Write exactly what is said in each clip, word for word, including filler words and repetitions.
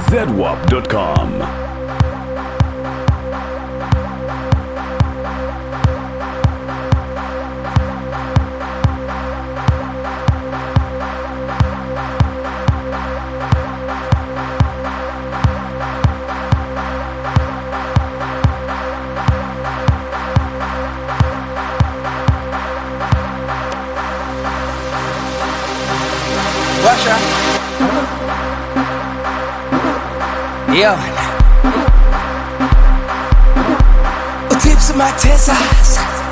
Z W A P dot com. Washa Yo Utips my tesas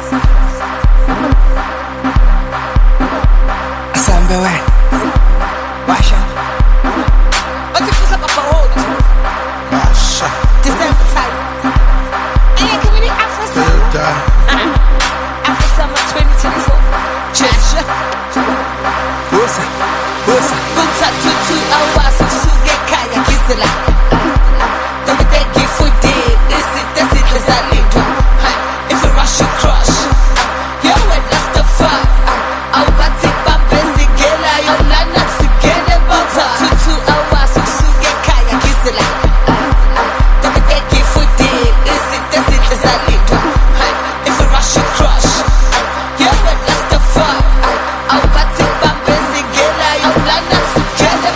Asambe we Washa Utips up a hold Washa December time And you can really Afro summer Afro summer twenty twenty-four Chesha What's up? Busa Buta tutu awasu suge kaya kisela Don't be give for day This is the city zalindwa If you rush you crush Yo and that's the fuck Au bati bambe sigela Yo nana sigele buta Tutu awasu suge kaya kisela Don't be give for day This is the city zalindwa If you rush you crush Yo and that's the fuck Au bati bambe sigela Yo nana sigele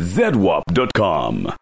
zedwap dot com.